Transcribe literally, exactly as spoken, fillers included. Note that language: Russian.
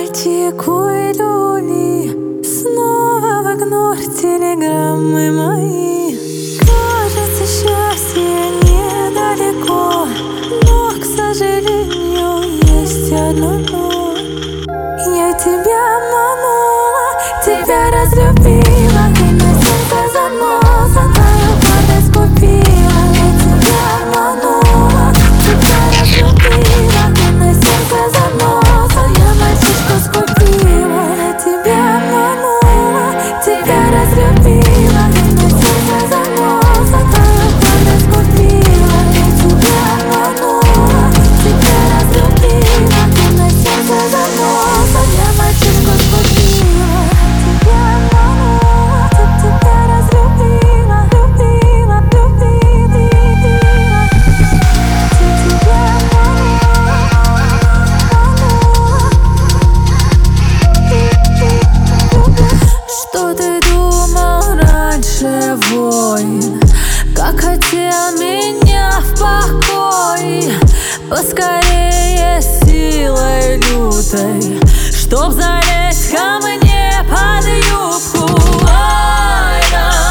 мальчику и люли, снова в игнор телеграммы мои. Кажется, счастье недалеко, но, к сожалению, есть одно но. Я тебя обманула, тебя разлюбила, ты на сердце заноса, твою гордость купила. Я тебя обманула, тебя разлюбила, ты на сердце заноса, я мальчишку скупила. Я тебя обманула, тебя разлюбила, ты на сердце заноса, твою гордость купила. Я тебя обманула, тебя разлюбила, ты на сердце заноса, я мальчишку скупила. Тебя обманула, тебя разлюбила, любила, любила. Тебя обманула. Что ты думал раньше, воин? Как хотел меня в покое, поскорее силой лютой, чтоб залезть ко мне под юбку. Ай, да.